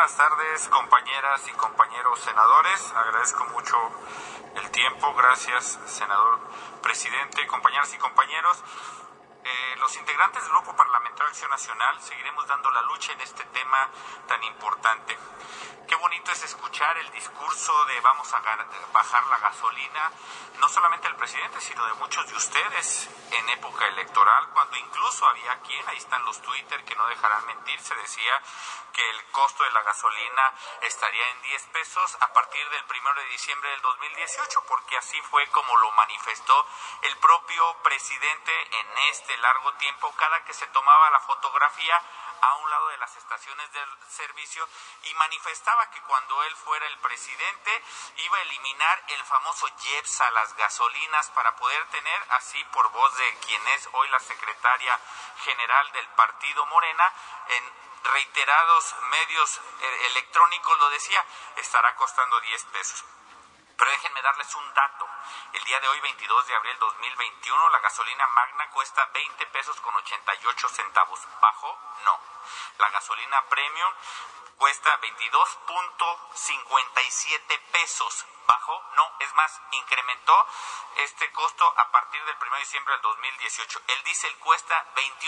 buenas tardes, compañeras y compañeros senadores. Agradezco mucho el tiempo. Gracias, senador presidente, compañeras y compañeros. Los integrantes del Grupo Parlamentario de Acción Nacional seguiremos dando la lucha en este tema tan importante. Qué bonito es escuchar el discurso de vamos a bajar la gasolina, no solamente del presidente, sino de muchos de ustedes en época electoral, cuando incluso había quien, ahí están los Twitter que no dejarán mentir, se decía que el costo de la gasolina estaría en 10 pesos a partir del 1 de diciembre del 2018, porque así fue como lo manifestó el propio presidente en este largo tiempo, cada que se tomaba la fotografía a un lado de las estaciones del servicio y manifestaba que cuando él fuera el presidente iba a eliminar el famoso IEPS a las gasolinas para poder tener, así por voz de quien es hoy la secretaria general del partido Morena, en reiterados medios electrónicos lo decía, estará costando 10 pesos. Pero déjenme darles un dato. El día de hoy, 22 de abril 2021, la gasolina magna cuesta 20 pesos con 88 centavos. ¿Bajó? No. La gasolina premium cuesta 22.57 pesos. ¿Bajó? No. Es más, incrementó este costo a partir del 1 de diciembre del 2018. El diésel cuesta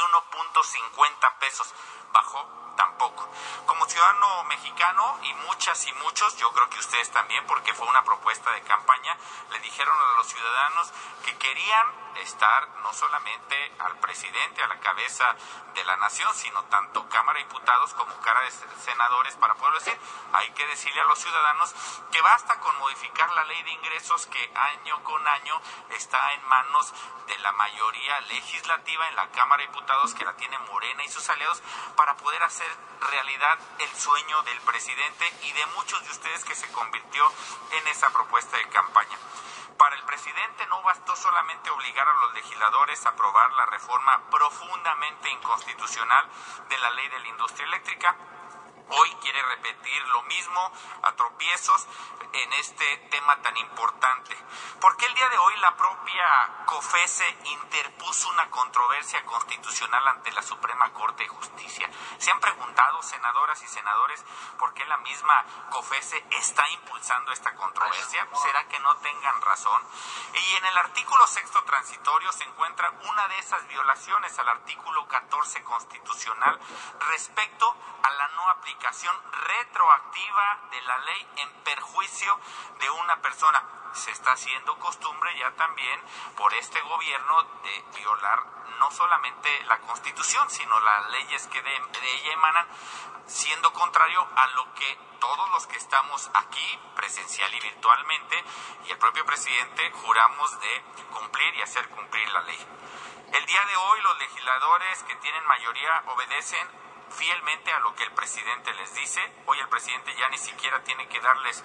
21.50 pesos. ¿Bajó? Tampoco. Como ciudadano mexicano y muchas y muchos, yo creo que ustedes también, porque fue una propuesta de campaña, le dijeron a los ciudadanos que querían estar no solamente al presidente, a la cabeza de la nación, sino tanto Cámara de Diputados como Cámara de Senadores, para poderlo decir. Hay que decirle a los ciudadanos que basta con modificar la ley de ingresos que año con año está en manos de la mayoría legislativa en la Cámara de Diputados, que la tiene Morena y sus aliados, para poder hacer realidad el sueño del presidente y de muchos de ustedes que se convirtió en esa propuesta de campaña. Para el presidente no bastó solamente obligar a los legisladores a aprobar la reforma profundamente inconstitucional de la ley de la industria eléctrica. Hoy quiere repetir lo mismo a tropiezos en este tema tan importante. Porque el día de hoy la propia COFESE interpuso una controversia constitucional ante la Suprema Corte de Justicia. ¿Se han preguntado, senadoras y senadores, por qué la misma COFESE está impulsando esta controversia? ¿Será que no tengan razón? Y en el artículo 6º transitorio se encuentra una de esas violaciones al artículo 14 constitucional respecto a la no aplicación retroactiva de la ley en perjuicio de una persona. Se está haciendo costumbre ya también por este gobierno de violar no solamente la Constitución, sino las leyes que de ella emanan, siendo contrario a lo que todos los que estamos aquí, presencial y virtualmente, y el propio presidente, juramos de cumplir y hacer cumplir la ley. El día de hoy los legisladores que tienen mayoría obedecen fielmente a lo que el presidente les dice. Hoy el presidente ya ni siquiera tiene que darles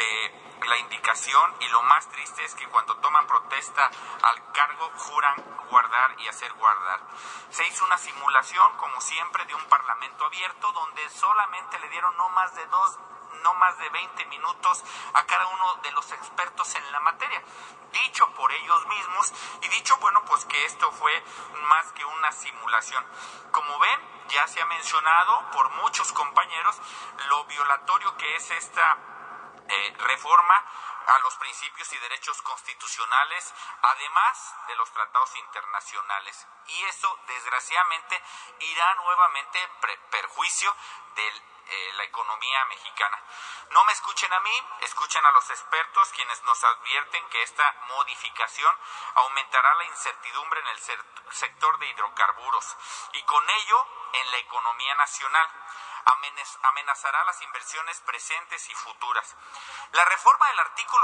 la indicación, y lo más triste es que cuando toman protesta al cargo juran guardar y hacer guardar. Se hizo una simulación, como siempre, de un parlamento abierto donde solamente le dieron no más de 20 minutos a cada uno de los expertos en la materia, dicho por ellos mismos y dicho, bueno, pues que esto fue más que una simulación. Como ven, ya se ha mencionado por muchos compañeros lo violatorio que es esta reforma a los principios y derechos constitucionales, además de los tratados internacionales. Y eso, desgraciadamente, irá nuevamente en perjuicio de la economía mexicana. No me escuchen a mí, escuchen a los expertos, quienes nos advierten que esta modificación aumentará la incertidumbre en el sector de hidrocarburos y con ello en la economía nacional. Amenazará las inversiones presentes y futuras. La reforma del artículo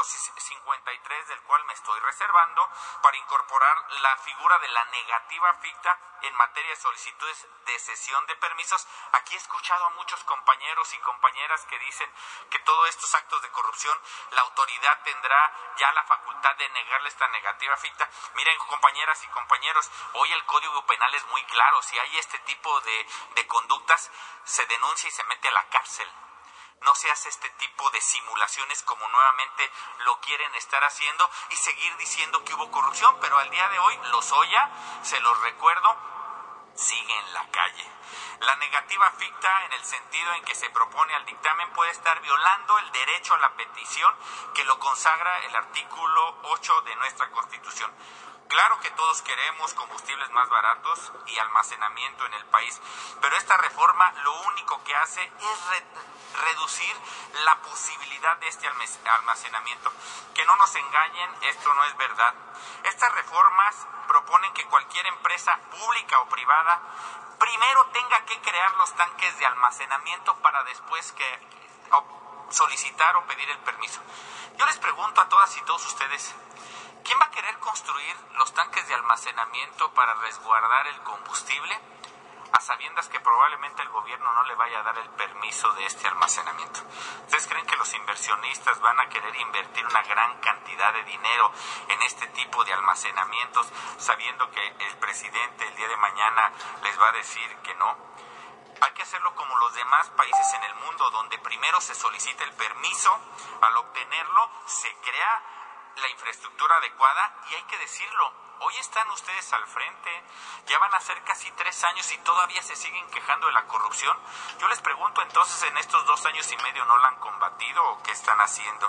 53, del cual me estoy reservando, para incorporar la figura de la negativa ficta en materia de solicitudes de cesión de permisos. Aquí he escuchado a muchos compañeros y compañeras que dicen que todos estos actos de corrupción, la autoridad tendrá ya la facultad de negarle esta negativa ficta. Miren, compañeras y compañeros, hoy el Código Penal es muy claro. Si hay este tipo de conductas, se denuncia y se mete a la cárcel. No se hace este tipo de simulaciones como nuevamente lo quieren estar haciendo y seguir diciendo que hubo corrupción, pero al día de hoy Lozoya, se los recuerdo, sigue en la calle. La negativa ficta, en el sentido en que se propone al dictamen, puede estar violando el derecho a la petición que lo consagra el artículo 8 de nuestra Constitución. Claro que todos queremos combustibles más baratos y almacenamiento en el país, pero esta reforma lo único que hace es reducir la posibilidad de este almacenamiento. Que no nos engañen, esto no es verdad. Estas reformas proponen que cualquier empresa pública o privada primero tenga que crear los tanques de almacenamiento para después solicitar o pedir el permiso. Yo les pregunto a todas y todos ustedes, ¿quién va a querer construir los tanques de almacenamiento para resguardar el combustible a sabiendas que probablemente el gobierno no le vaya a dar el permiso de este almacenamiento? ¿Ustedes creen que los inversionistas van a querer invertir una gran cantidad de dinero en este tipo de almacenamientos sabiendo que el presidente el día de mañana les va a decir que no? Hay que hacerlo como los demás países en el mundo, donde primero se solicita el permiso, al obtenerlo se crea la infraestructura adecuada, y hay que decirlo, hoy están ustedes al frente, ya van a ser casi 3 años y todavía se siguen quejando de la corrupción. Yo les pregunto, entonces, ¿en estos 2 años y medio no la han combatido o qué están haciendo?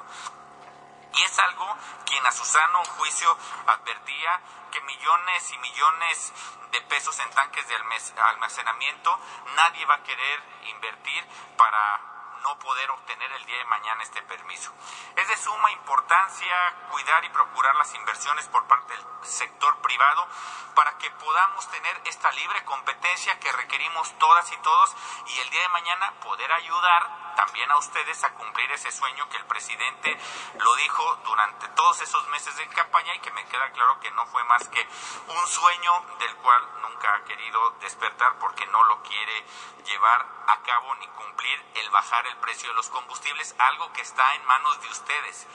Y es algo quien a su sano juicio advertía que millones y millones de pesos en tanques de almacenamiento nadie va a querer invertir para no poder obtener el día de mañana este permiso. Es de suma importancia cuidar y procurar las inversiones por parte del sector privado para que podamos tener esta libre competencia que requerimos todas y todos, y el día de mañana poder ayudar también a ustedes a cumplir ese sueño que el presidente lo dijo durante todos esos meses de campaña, y que me queda claro que no fue más que un sueño del cual nunca ha querido despertar, porque no lo quiere llevar a cabo ni cumplir el bajar el precio de los combustibles, algo que está en manos de ustedes,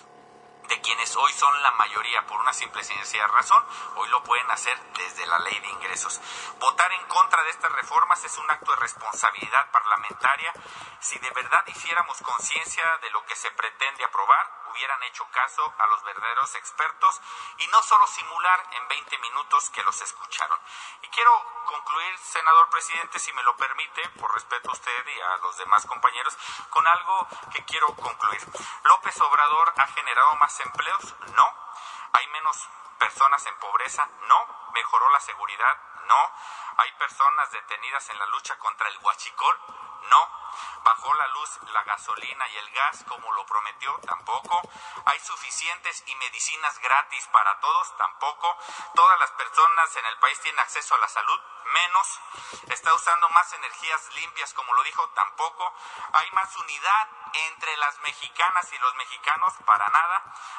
de quienes hoy son la mayoría. Por una simple y sencilla razón, hoy lo pueden hacer desde la ley de ingresos. Votar en contra de estas reformas es un acto de responsabilidad parlamentaria. Si de verdad hiciéramos conciencia de lo que se pretende aprobar, hubieran hecho caso a los verdaderos expertos y no solo simular en 20 minutos que los escucharon. Y quiero concluir, senador presidente, si me lo permite, por respeto a usted y a los demás compañeros, con algo que quiero concluir. ¿López Obrador ha generado más empleos? No. ¿Hay menos personas en pobreza? No. ¿Mejoró la seguridad? No. ¿Hay personas detenidas en la lucha contra el huachicol? No. ¿Bajó la luz, la gasolina y el gas como lo prometió? Tampoco. ¿Hay suficientes y medicinas gratis para todos? Tampoco. ¿Todas las personas en el país tienen acceso a la salud? Menos. ¿Está usando más energías limpias como lo dijo? Tampoco. ¿Hay más unidad entre las mexicanas y los mexicanos? Para nada.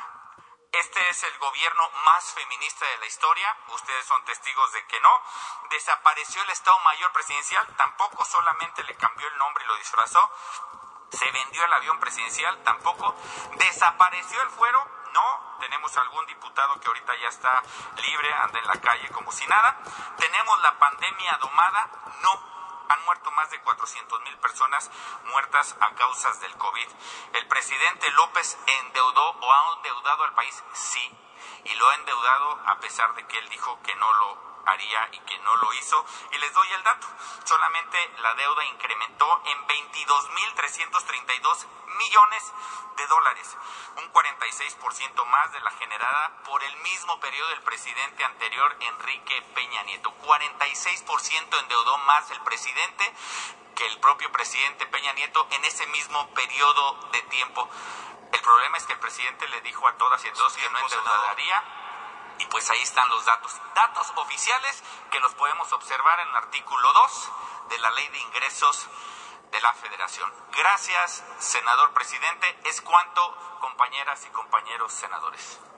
Este es el gobierno más feminista de la historia, ustedes son testigos de que no. ¿Desapareció el Estado Mayor Presidencial? Tampoco, solamente le cambió el nombre y lo disfrazó. ¿Se vendió el avión presidencial? Tampoco. ¿Desapareció el fuero? No. ¿Tenemos algún diputado que ahorita ya está libre, anda en la calle como si nada? ¿Tenemos la pandemia domada? No. Han muerto más de 400,000 personas muertas a causas del COVID. ¿El presidente López endeudó o ha endeudado al país? Sí, y lo ha endeudado a pesar de que él dijo que no lo haría y que no lo hizo. Y les doy el dato, solamente la deuda incrementó en 22,332 millones de dólares, un 46% más de la generada por el mismo periodo del presidente anterior, Enrique Peña Nieto. 46% endeudó más el presidente que el propio presidente Peña Nieto en ese mismo periodo de tiempo. El problema es que el presidente le dijo a todas y a todos que no endeudaría, y pues ahí están los datos oficiales que los podemos observar en el artículo 2 de la Ley de Ingresos de la Federación. Gracias, senador presidente. Es cuanto, compañeras y compañeros senadores.